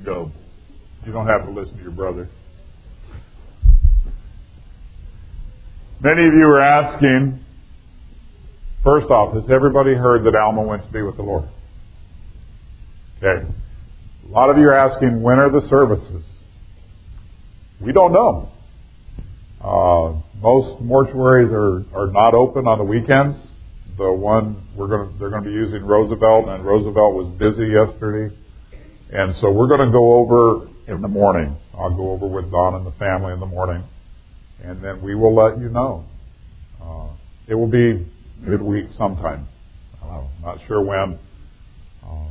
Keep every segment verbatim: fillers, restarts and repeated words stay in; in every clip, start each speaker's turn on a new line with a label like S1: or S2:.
S1: go. You don't have to listen to your brother. Many of you are asking, first off, has everybody heard that Alma went to be with the Lord? Okay. A lot of you are asking, when are the services? We don't know. Uh, most mortuaries are, are not open on the weekends. The one we're going to, they're going to be using Roosevelt, and Roosevelt was busy yesterday. And so we're going to go over in the morning. I'll go over with Don and the family in the morning. And then we will let you know. Uh, it will be midweek sometime. I don't know, not sure when. Um,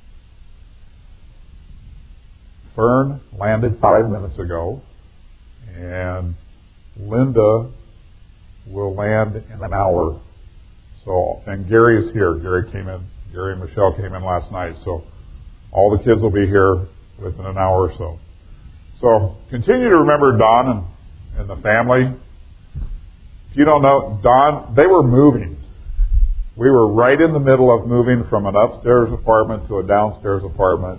S1: Fern landed five minutes ago. And Linda will land in an hour. So, and Gary is here. Gary came in. Gary and Michelle came in last night. So all the kids will be here within an hour or so. So continue to remember Don and, and the family. If you don't know, Don, they were moving. We were right in the middle of moving from an upstairs apartment to a downstairs apartment.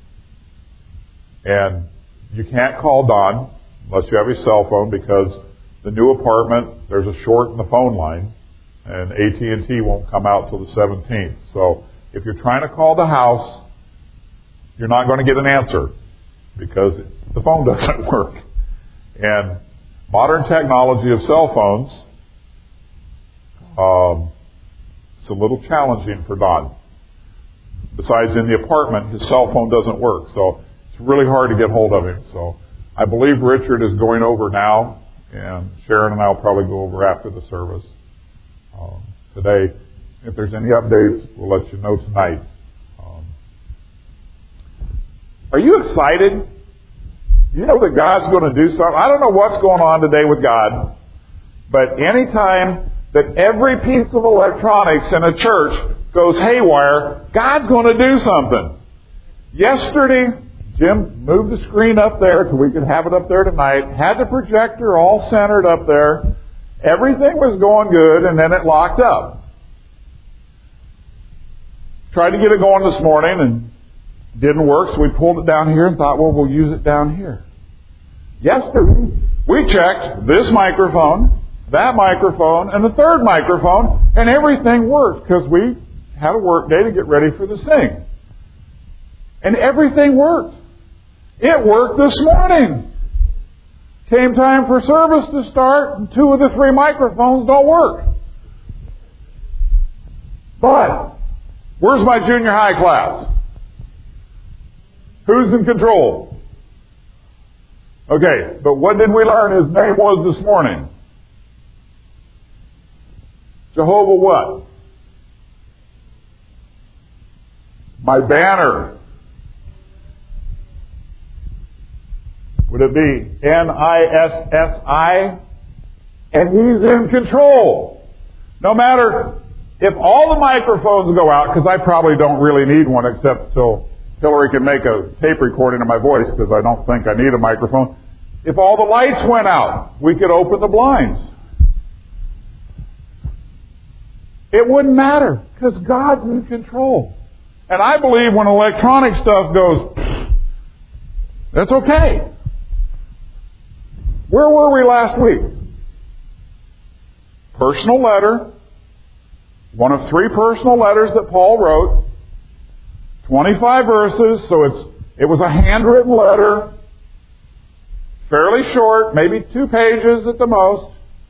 S1: And you can't call Don unless you have a cell phone, because the new apartment, there's a short in the phone line, and A T and T won't come out till the seventeenth. So if you're trying to call the house, you're not going to get an answer because the phone doesn't work. And modern technology of cell phones, um, it's a little challenging for Don. Besides, in the apartment, his cell phone doesn't work, so it's really hard to get hold of him. So I believe Richard is going over now, and Sharon and I will probably go over after the service. Um, today, if there's any updates, we'll let you know tonight. Um, are you excited? You know that God's going to do something. I don't know what's going on today with God, but anytime that every piece of electronics in a church goes haywire, God's going to do something. Yesterday, Jim moved the screen up there so we could have it up there tonight. Had the projector all centered up there. Everything was going good, and then it locked up. Tried to get it going this morning, and didn't work, so we pulled it down here and thought, well, we'll use it down here. Yesterday, we checked this microphone, that microphone, and the third microphone, and everything worked because we had a work day to get ready for the sing. And everything worked. It worked this morning. Came time for service to start, and two of the three microphones don't work. But, where's my junior high class? Who's in control? Okay, but what did we learn his name was this morning? Jehovah what? My banner. Would it be N I S S I? And He's in control. No matter if all the microphones go out, because I probably don't really need one except till Hillary can make a tape recording of my voice, because I don't think I need a microphone. If all the lights went out, we could open the blinds. It wouldn't matter, because God's in control. And I believe when electronic stuff goes, that's okay. Where were we last week? Personal letter. One of three personal letters that Paul wrote. twenty-five verses, so it's it was a handwritten letter. Fairly short, maybe two pages at the most.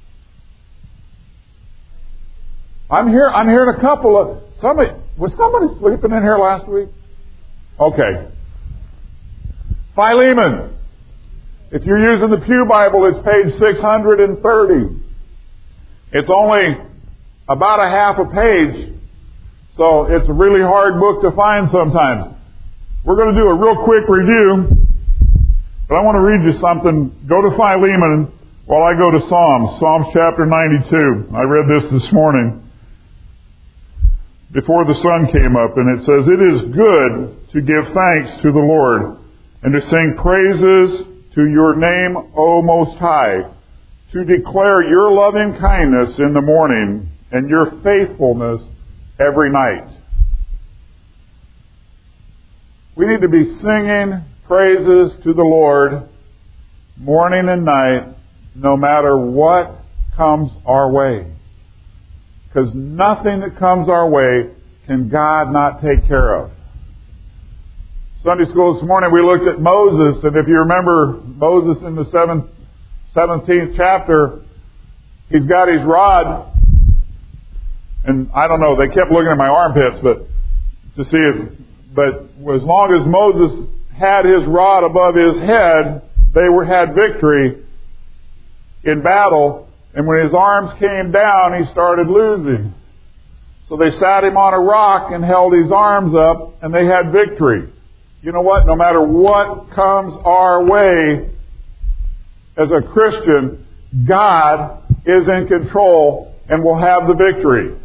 S1: I'm here I'm hearing a couple of somebody was somebody sleeping in here last week? Okay. Philemon. If you're using the Pew Bible, it's page six hundred thirty. It's only about a half a page, so it's a really hard book to find sometimes. We're going to do a real quick review, but I want to read you something. Go to Philemon while I go to Psalms. Psalms chapter ninety-two. I read this this morning before the sun came up, and it says, "It is good to give thanks to the Lord and to sing praises to your name, O Most High, to declare your loving kindness in the morning and your faithfulness every night." We need to be singing praises to the Lord morning and night, no matter what comes our way. Because nothing that comes our way can God not take care of. Sunday school this morning we looked at Moses, and if you remember Moses in the seventh, seventeenth chapter, he's got his rod, and I don't know, they kept looking at my armpits, but to see if, but as long as Moses had his rod above his head, they were had victory in battle, and when his arms came down, he started losing. So they sat him on a rock and held his arms up, and they had victory. You know what? No matter what comes our way, as a Christian, God is in control and will have the victory.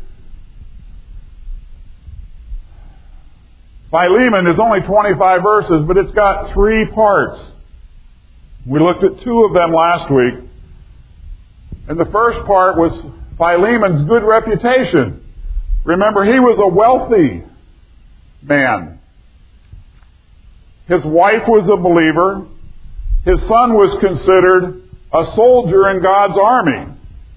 S1: Philemon is only twenty-five verses, but it's got three parts. We looked at two of them last week. And the first part was Philemon's good reputation. Remember, he was a wealthy man. His wife was a believer. His son was considered a soldier in God's army.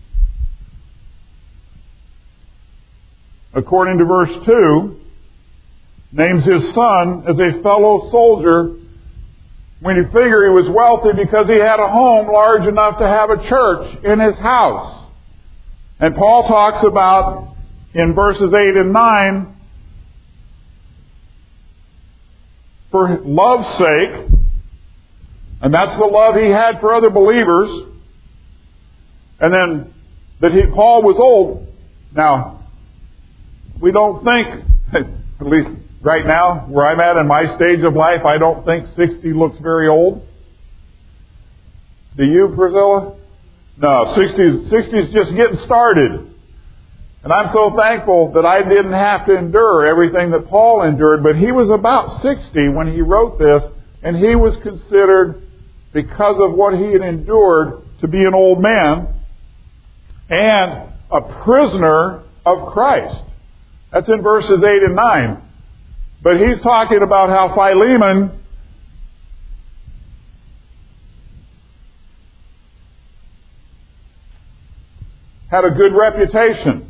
S1: According to verse two, names his son as a fellow soldier when you figure he was wealthy because he had a home large enough to have a church in his house. And Paul talks about in verses eight and nine, for love's sake, and that's the love he had for other believers, and then that he, Paul was old. Now, we don't think, at least right now, where I'm at in my stage of life, I don't think sixty looks very old. Do you, Priscilla? No, sixty, sixty is just getting started. And I'm so thankful that I didn't have to endure everything that Paul endured, but he was about sixty when he wrote this, and he was considered, because of what he had endured, to be an old man and a prisoner of Christ. That's in verses eight and nine. But he's talking about how Philemon had a good reputation.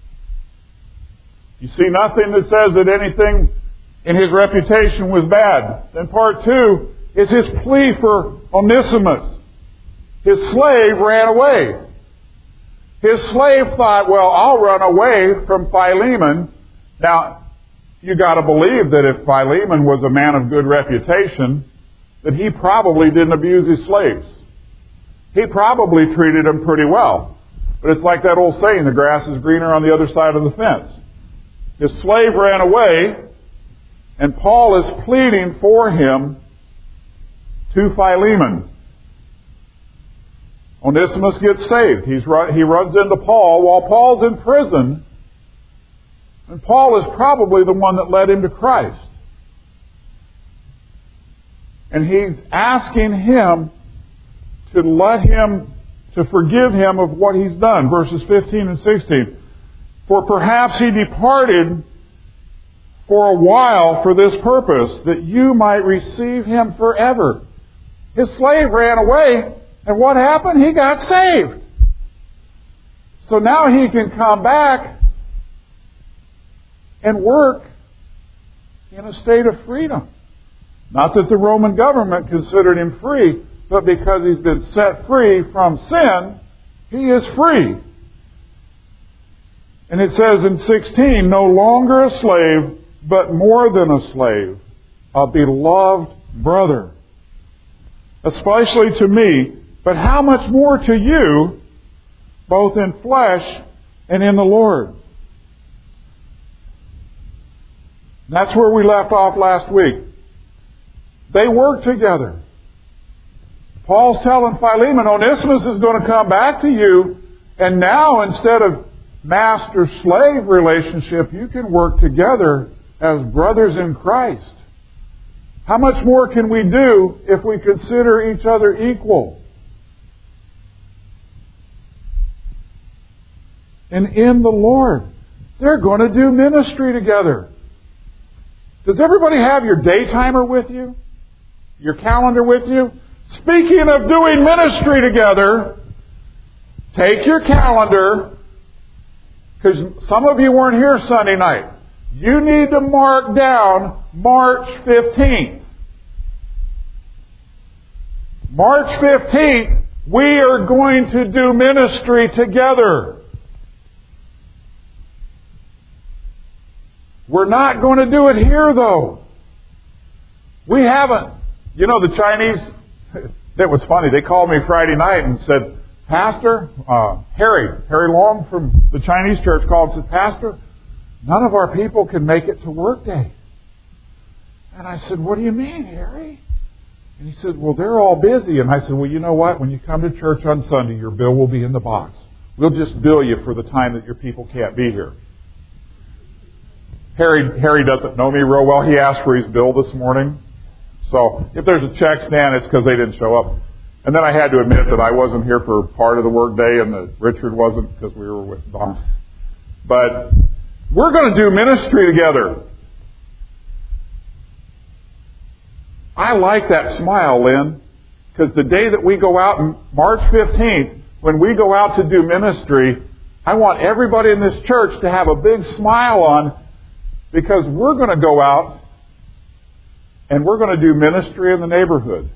S1: You see nothing that says that anything in his reputation was bad. Then part two is his plea for Onesimus. His slave ran away. His slave thought, well, I'll run away from Philemon. Now, you got to believe that if Philemon was a man of good reputation, that he probably didn't abuse his slaves. He probably treated them pretty well. But it's like that old saying, the grass is greener on the other side of the fence. His slave ran away, and Paul is pleading for him to Philemon. Onesimus gets saved. He's run, he runs into Paul while Paul's in prison. And Paul is probably the one that led him to Christ. And he's asking him to let him, to forgive him of what he's done. Verses fifteen and sixteen. For perhaps he departed for a while for this purpose, that you might receive him forever. His slave ran away, and what happened? He got saved. So now he can come back and work in a state of freedom. Not that the Roman government considered him free, but because he's been set free from sin, he is free. And it says in sixteen, no longer a slave, but more than a slave, a beloved brother, especially to me, but how much more to you, both in flesh and in the Lord. That's where we left off last week. They work together. Paul's telling Philemon, Onesimus is going to come back to you, and now instead of master-slave relationship, you can work together as brothers in Christ. How much more can we do if we consider each other equal? And in the Lord, they're going to do ministry together. Does everybody have your day timer with you? your calendar with you? Speaking of doing ministry together, take your calendar, because some of you weren't here Sunday night. You need to mark down March fifteenth. March fifteenth, we are going to do ministry together. We're not going to do it here, though. We haven't. You know, the Chinese, that was funny. They called me Friday night and said, Pastor, uh, Harry, Harry Long from the Chinese church called and said, Pastor, none of our people can make it to work day. And I said, what do you mean, Harry? And he said, well, they're all busy. And I said, well, you know what? When you come to church on Sunday, your bill will be in the box. We'll just bill you for the time that your people can't be here. Harry, Harry doesn't know me real well. He asked for his bill this morning. So if there's a check stand, it's because they didn't show up. And then I had to admit that I wasn't here for part of the work day and that Richard wasn't because we were with Don. But we're going to do ministry together. I like that smile, Lynn, because the day that we go out, on March fifteenth, when we go out to do ministry, I want everybody in this church to have a big smile on, because we're going to go out and we're going to do ministry in the neighborhood.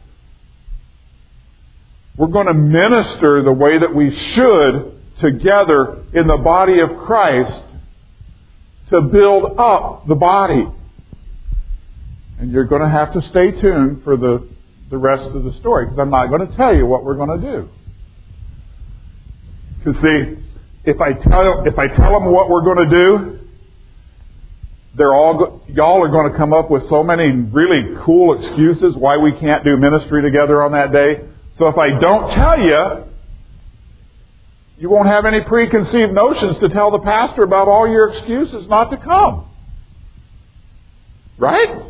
S1: We're going to minister the way that we should together in the body of Christ to build up the body. And you're going to have to stay tuned for the, the rest of the story, because I'm not going to tell you what we're going to do. Because see, if I tell if I tell them what we're going to do, they're all y'all are going to come up with so many really cool excuses why we can't do ministry together on that day. So if I don't tell you, you won't have any preconceived notions to tell the pastor about all your excuses not to come. Right?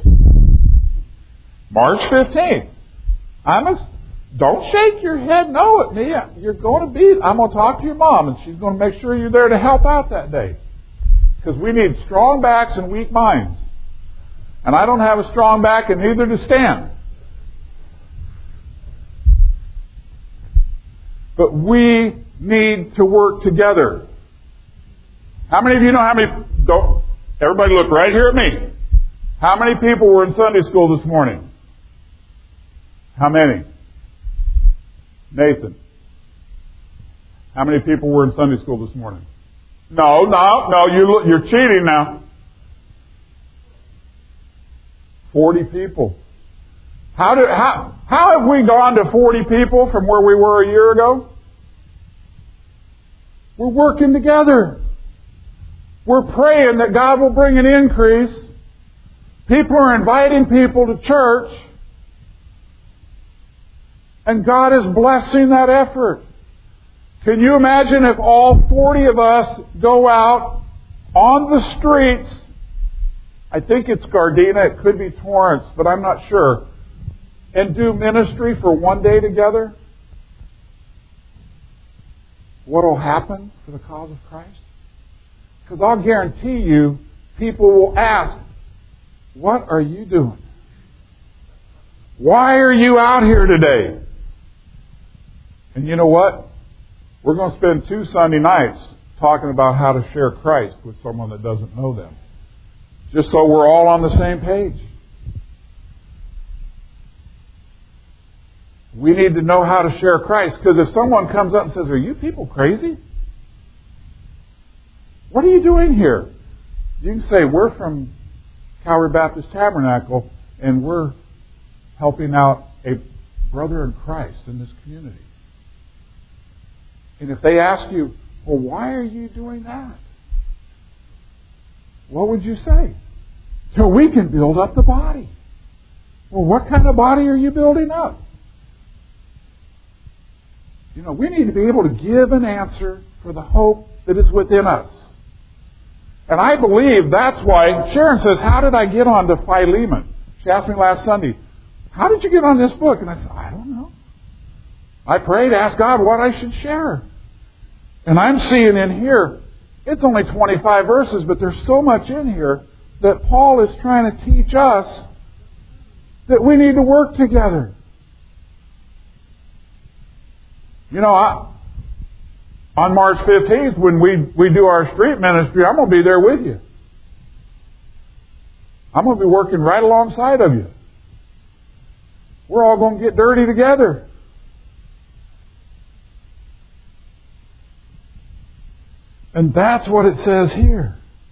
S1: March fifteenth. I'm a, don't shake your head no at me. You're going to be, I'm going to talk to your mom, and she's going to make sure you're there to help out that day. Because we need strong backs and weak minds. And I don't have a strong back, and neither does Stan. But we need to work together. How many of you know how many... Don't, everybody look right here at me. How many people were in Sunday school this morning? How many? Nathan. How many people were in Sunday school this morning? No, no, no, you, you're cheating now. Forty people. How, do, how, how have we gone to forty people from where we were a year ago? We're working together. We're praying that God will bring an increase. People are inviting people to church. And God is blessing that effort. Can you imagine if all forty of us go out on the streets? I think it's Gardena, it could be Torrance, but I'm not sure. And do ministry for one day together? What will happen for the cause of Christ? Because I'll guarantee you, people will ask, what are you doing? Why are you out here today? And you know what? We're going to spend two Sunday nights talking about how to share Christ with someone that doesn't know them. Just so we're all on the same page. We need to know how to share Christ, because if someone comes up and says, are you people crazy? What are you doing here? You can say, we're from Calvary Baptist Tabernacle, and we're helping out a brother in Christ in this community. And if they ask you, well, why are you doing that? What would you say? So we can build up the body. Well, what kind of body are you building up? You know, we need to be able to give an answer for the hope that is within us. And I believe that's why Sharon says, how did I get on to Philemon? She asked me last Sunday, how did you get on this book? And I said, I don't know. I prayed, asked God what I should share. And I'm seeing in here, it's only twenty-five verses, but there's so much in here that Paul is trying to teach us that we need to work together. You know, I, on March fifteenth, when we, we do our street ministry, I'm going to be there with you. I'm going to be working right alongside of you. We're all going to get dirty together. And that's what it says here.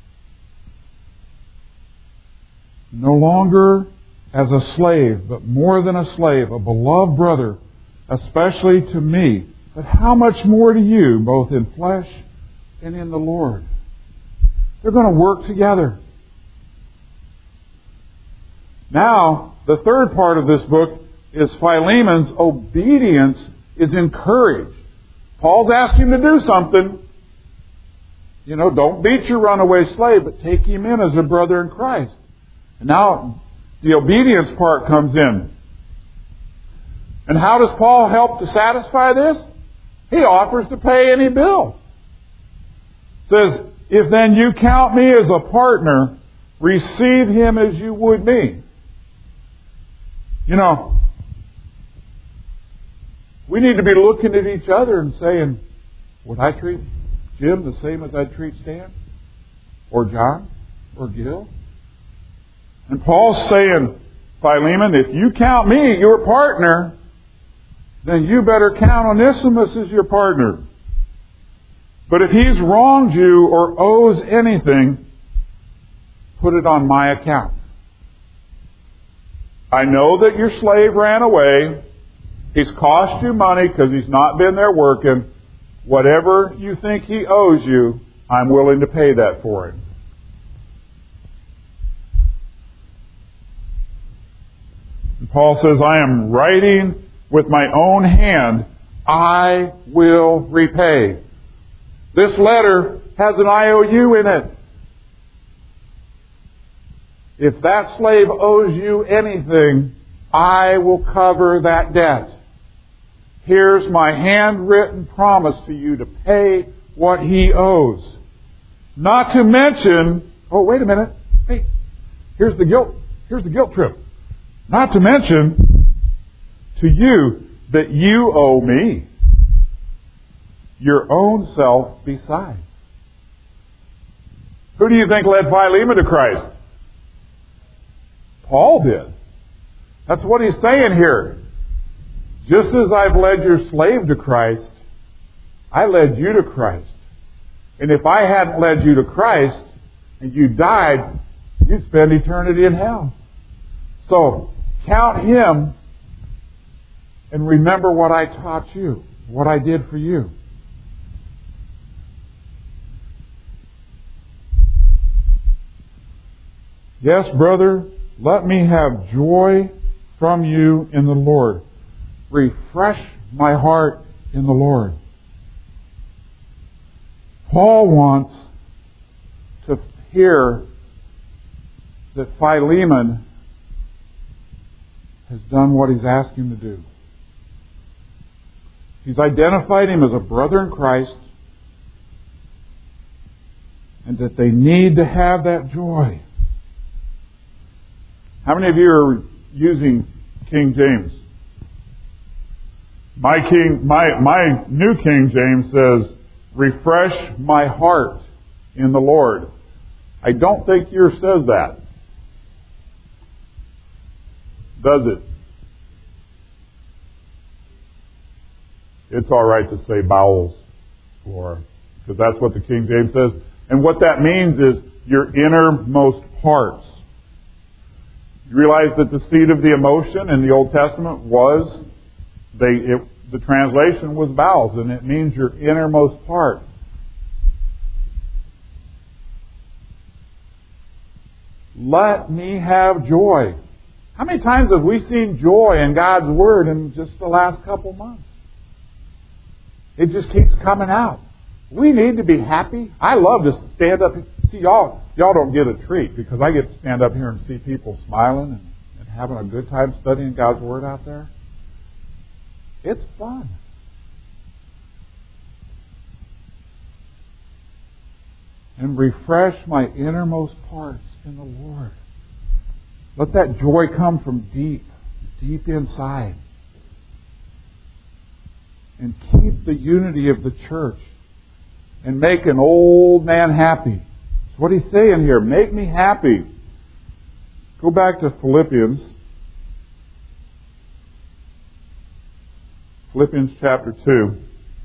S1: No longer as a slave, but more than a slave, a beloved brother, especially to me, but how much more to you, both in flesh and in the Lord. They're going to work together. Now, the third part of this book is Philemon's obedience is encouraged. Paul's asking him to do something. You know, don't beat your runaway slave, but take him in as a brother in Christ. And now the obedience part comes in. And how does Paul help to satisfy this? He offers to pay any bill. Says, if then you count me as a partner, receive him as you would me. You know, we need to be looking at each other and saying, would I treat Jim the same as I'd treat Stan? Or John? Or Gil? And Paul's saying, Philemon, if you count me your partner, then you better count Onesimus as your partner. But if he's wronged you or owes anything, put it on my account. I know that your slave ran away. He's cost you money because he's not been there working. Whatever you think he owes you, I'm willing to pay that for him. And Paul says, I am writing with my own hand, I will repay. This letter has an I O U in it. If that slave owes you anything, I will cover that debt. Here's my handwritten promise to you to pay what he owes. Not to mention, oh, wait a minute. Hey, here's the guilt, here's the guilt trip. Not to mention to you that you owe me your own self besides. Who do you think led Philemon to Christ? Paul did. That's what he's saying here. Just as I've led your slave to Christ, I led you to Christ. And if I hadn't led you to Christ and you died, you'd spend eternity in hell. So, count him and remember what I taught you, what I did for you. Yes, brother, let me have joy from you in the Lord. Refresh my heart in the Lord. Paul wants to hear that Philemon has done what he's asked him to do. He's identified him as a brother in Christ, and that they need to have that joy. How many of you are using King James? My King, my my New King James says, "Refresh my heart in the Lord." I don't think yours says that. Does it? It's all right to say bowels, Laura, because that's what the King James says. And what that means is your innermost parts. You realize that the seat of the emotion in the Old Testament was, they, it, the translation was bowels, and it means your innermost part. Let me have joy. How many times have we seen joy in God's Word in just the last couple months? It just keeps coming out. We need to be happy. I love to stand up. See, y'all, y'all don't get a treat because I get to stand up here and see people smiling and, and having a good time studying God's Word out there. It's fun. And refresh my innermost parts in the Lord. Let that joy come from deep. deep inside. And keep the unity of the church. And make an old man happy. That's what he's saying here. Make me happy. Go back to Philippians. Philippians chapter two.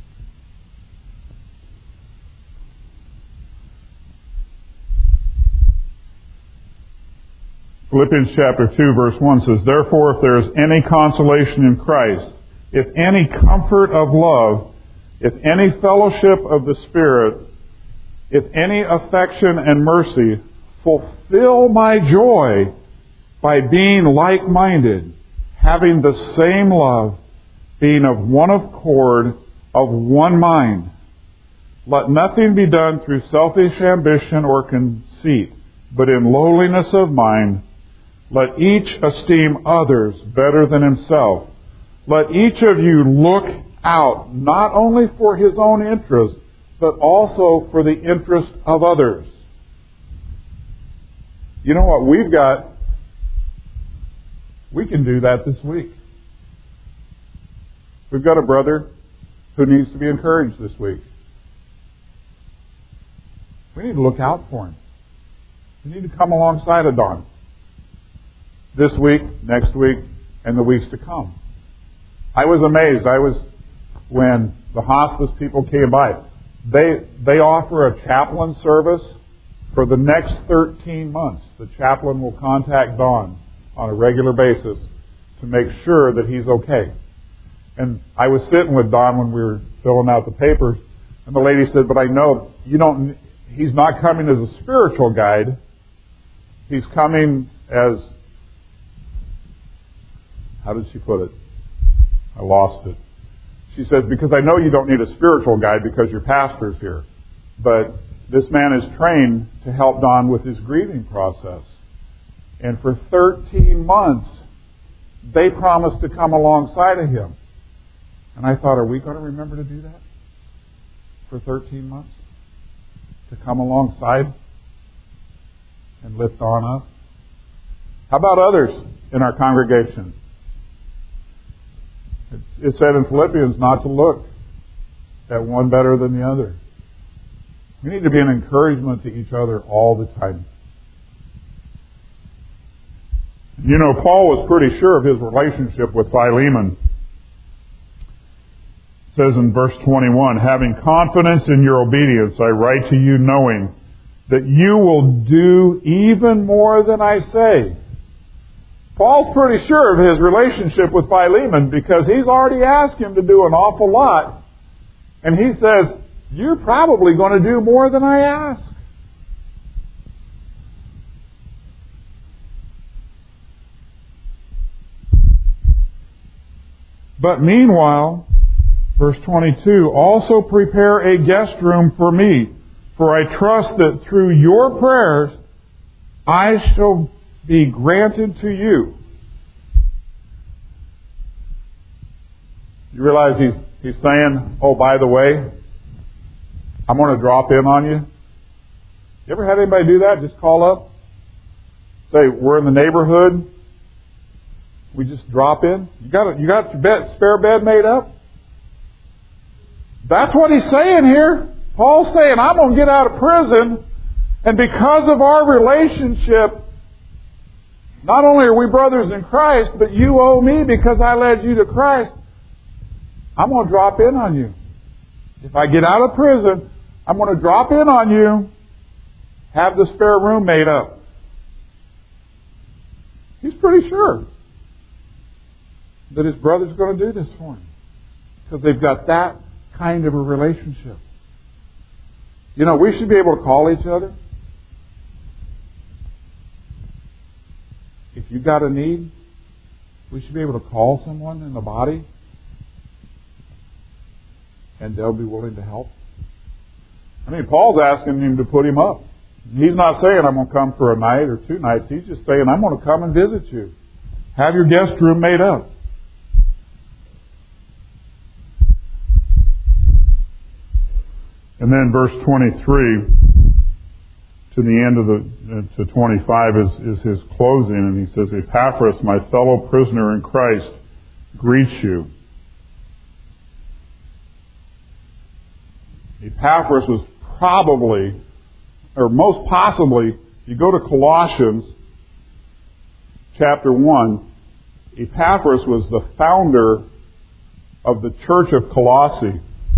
S1: Philippians chapter two verse one says, "Therefore, if there is any consolation in Christ, if any comfort of love, if any fellowship of the Spirit, if any affection and mercy, fulfill my joy by being like-minded, having the same love, being of one accord, of one mind. Let nothing be done through selfish ambition or conceit, but in lowliness of mind, let each esteem others better than himself. Let each of you look out not only for his own interest, but also for the interest of others." You know what we've got? We can do that this week. We've got a brother who needs to be encouraged this week. We need to look out for him. We need to come alongside of Don. This week, next week, and the weeks to come. I was amazed. I was, when the hospice people came by, they they offer a chaplain service for the next thirteen months. The chaplain will contact Don on a regular basis to make sure that he's okay. And I was sitting with Don when we were filling out the papers, and the lady said, "But I know you don't. He's not coming as a spiritual guide. He's coming as..." How did she put it? I lost it. She says, "Because I know you don't need a spiritual guide because your pastor's here. But this man is trained to help Don with his grieving process. And for thirteen months, they promised to come alongside of him." And I thought, are we going to remember to do that? For thirteen months? To come alongside and lift Don up? How about others in our congregation? It said in Philippians not to look at one better than the other. We need to be an encouragement to each other all the time. You know, Paul was pretty sure of his relationship with Philemon. It says in verse twenty-one, "Having confidence in your obedience, I write to you knowing that you will do even more than I say." Paul's pretty sure of his relationship with Philemon because he's already asked him to do an awful lot. And he says, "You're probably going to do more than I ask." "But meanwhile," verse twenty-two, "also prepare a guest room for me, for I trust that through your prayers I shall be granted to you." You realize he's he's saying, "Oh, by the way, I'm going to drop in on you." You ever had anybody do that? Just call up, say, "We're in the neighborhood. We just drop in." You got a, you got your bed, spare bed made up? That's what he's saying here. Paul's saying, "I'm going to get out of prison, and because of our relationship, not only are we brothers in Christ, but you owe me because I led you to Christ. I'm going to drop in on you. If I get out of prison, I'm going to drop in on you, have the spare room made up." He's pretty sure that his brother's going to do this for him because they've got that kind of a relationship. You know, we should be able to call each other. If you've got a need, we should be able to call someone in the body and they'll be willing to help. I mean, Paul's asking him to put him up. He's not saying, "I'm going to come for a night or two nights." He's just saying, "I'm going to come and visit you. Have your guest room made up." And then verse twenty-three, to the end of the, to twenty-five is, is his closing, and he says, Epaphras, my fellow prisoner in Christ, greets you. Epaphras was probably, or most possibly, you go to Colossians chapter one, Epaphras was the founder of the church of Colossae.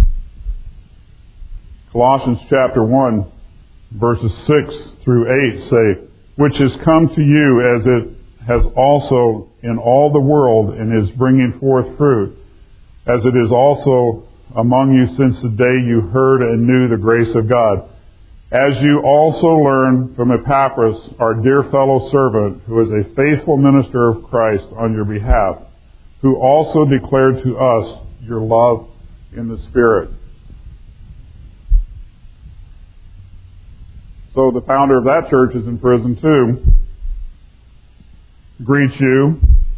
S1: Colossians chapter one, verses six through eight say, which has come to you as it has also in all the world and is bringing forth fruit, as it is also among you since the day you heard and knew the grace of God. As you also learned from Epaphras, our dear fellow servant, who is a faithful minister of Christ on your behalf, who also declared to us your love in the Spirit. So the founder of that church is in prison too. Greets you,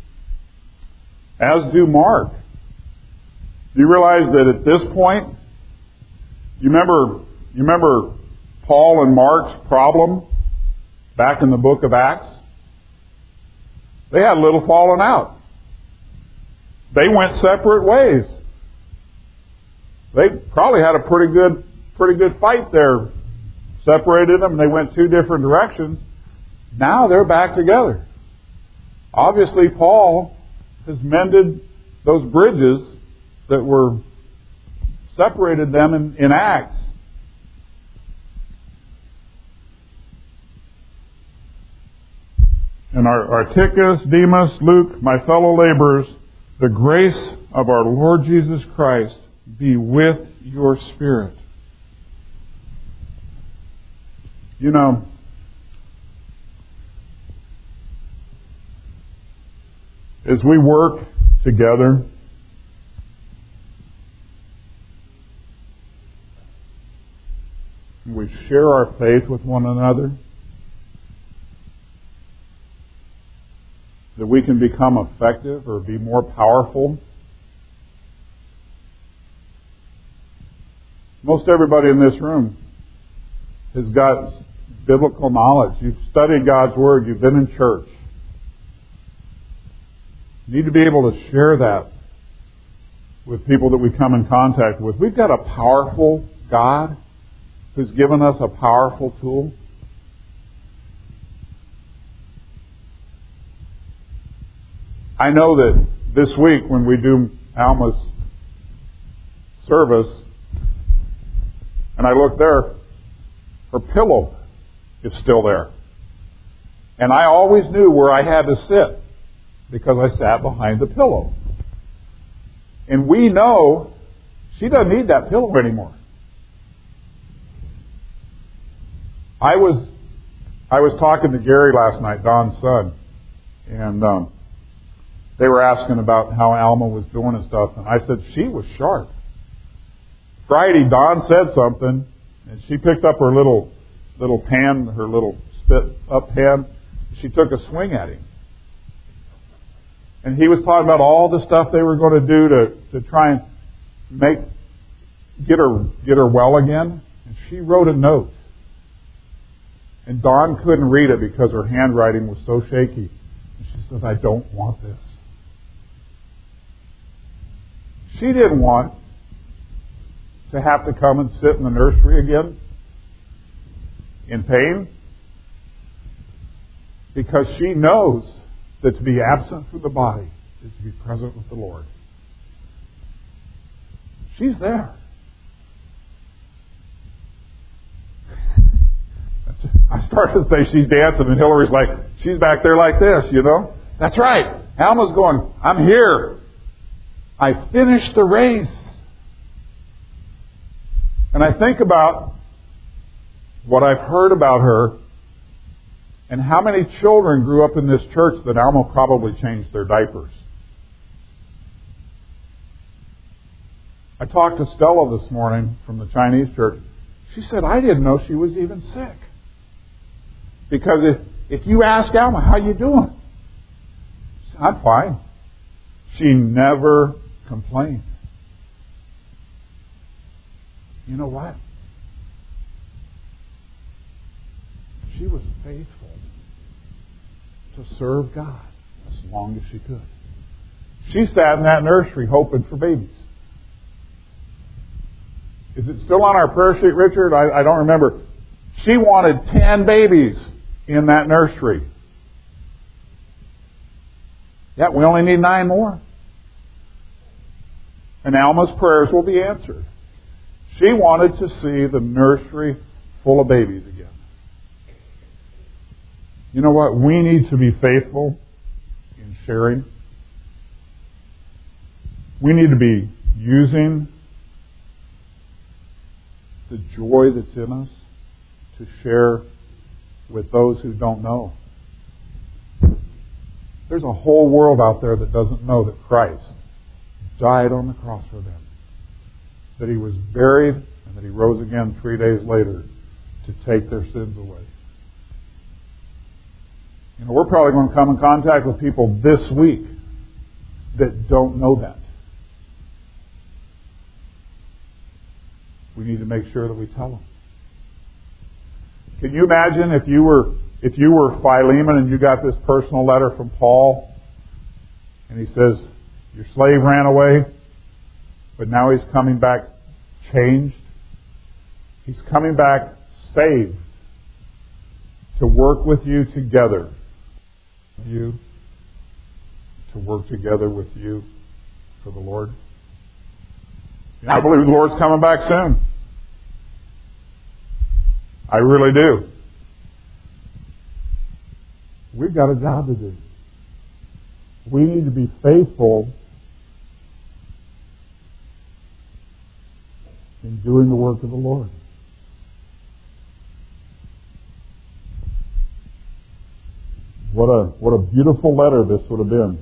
S1: as do Mark. Do you realize that at this point, you remember, you remember Paul and Mark's problem back in the book of Acts? They had a little falling out. They went separate ways. They probably had a pretty good, pretty good fight there. Separated them, and they went two different directions. Now they're back together. Obviously, Paul has mended those bridges that were separated them in, in Acts. And our Articus, Demas, Luke, my fellow laborers, the grace of our Lord Jesus Christ be with your spirit. You know, as we work together, we share our faith with one another, that we can become effective or be more powerful. Most everybody in this room has got biblical knowledge. You've studied God's Word. You've been in church. You need to be able to share that with people that we come in contact with. We've got a powerful God who's given us a powerful tool. I know that this week when we do Alma's service, and I look there, her pillow is still there. And I always knew where I had to sit because I sat behind the pillow. And we know she doesn't need that pillow anymore. I was I was talking to Gary last night, Don's son, and um, they were asking about how Alma was doing and stuff, and I said she was sharp. Friday, Don said something, and she picked up her little little pan, her little spit up pan. She took a swing at him. And he was talking about all the stuff they were going to do to, to try and make get her get her well again. And she wrote a note. And Dawn couldn't read it because her handwriting was so shaky. And she said, I don't want this. She didn't want to have to come and sit in the nursery again in pain, because she knows that to be absent from the body is to be present with the Lord. She's there. I started to say she's dancing, and Hillary's like, she's back there like this, you know. That's right. Alma's going, I'm here. I finished the race. And I think about what I've heard about her and how many children grew up in this church that Alma probably changed their diapers. I talked to Stella this morning from the Chinese church. She said, I didn't know she was even sick. Because if, if you ask Alma, how you doing? She said, I'm fine. She never complained. You know what? she was faithful to serve God as long as she could. She sat in that nursery hoping for babies. Is it still on our prayer sheet, Richard? I, I don't remember. She wanted ten babies in that nursery. Yeah, we only need nine more. And Alma's prayers will be answered. She wanted to see the nursery full of babies again. You know what? We need to be faithful in sharing. We need to be using the joy that's in us to share with those who don't know. There's a whole world out there that doesn't know that Christ died on the cross for them, that He was buried, and that He rose again three days later to take their sins away. You know, we're probably going to come in contact with people this week that don't know that. We need to make sure that we tell them. Can you imagine if you were if you were Philemon and you got this personal letter from Paul, and he says, your slave ran away, but now he's coming back changed. He's coming back saved to work with you together. You to work together with you for the Lord. You know, I believe the Lord's coming back soon. I really do. We've got a job to do. We need to be faithful in doing the work of the Lord. What a what a beautiful letter this would have been.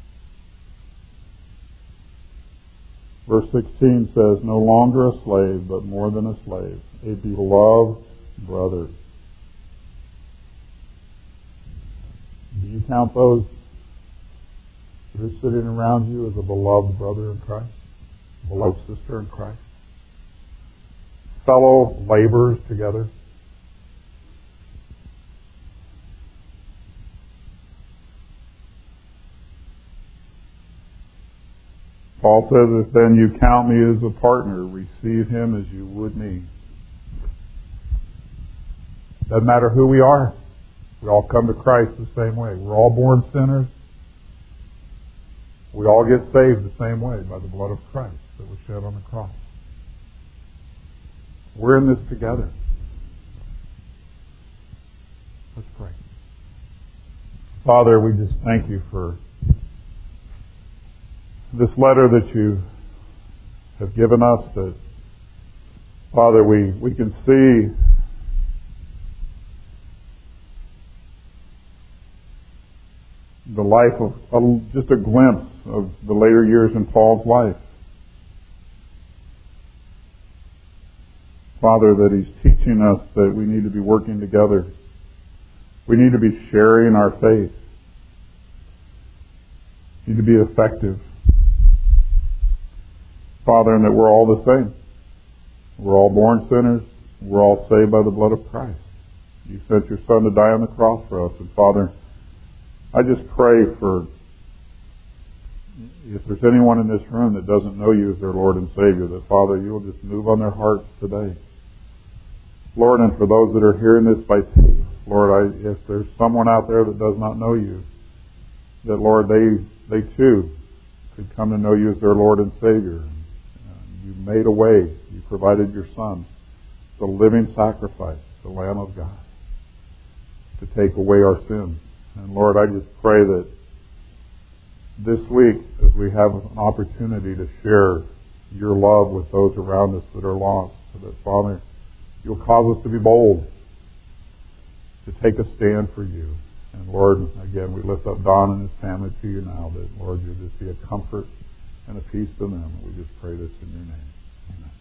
S1: Verse sixteen says, no longer a slave, but more than a slave, a beloved brother. Do you count those who are sitting around you as a beloved brother in Christ? A beloved sister in Christ? Fellow laborers together? Paul says, if then you count me as a partner, receive him as you would me. Doesn't matter who we are. We all come to Christ the same way. We're all born sinners. We all get saved the same way by the blood of Christ that was shed on the cross. We're in this together. Let's pray. Father, we just thank you for this letter that you have given us, that, Father, we, we can see the life of, a, just a glimpse of the later years in Paul's life. Father, that he's teaching us that we need to be working together. We need to be sharing our faith. We need to be effective. Father, and that we're all the same. We're all born sinners. We're all saved by the blood of Christ. You sent your Son to die on the cross for us. And Father, I just pray for, if there's anyone in this room that doesn't know you as their Lord and Savior, that Father, you'll just move on their hearts today. Lord, and for those that are hearing this by tape, Lord, I, if there's someone out there that does not know you, that Lord, they they too could come to know you as their Lord and Savior. You made a way. You provided your Son, the living sacrifice, the Lamb of God, to take away our sins. And Lord, I just pray that this week, as we have an opportunity to share your love with those around us that are lost, that Father, you'll cause us to be bold, to take a stand for you. And Lord, again, we lift up Don and his family to you now, that Lord, you'll just be a comfort and a peace to them. We just pray this in your name. Amen.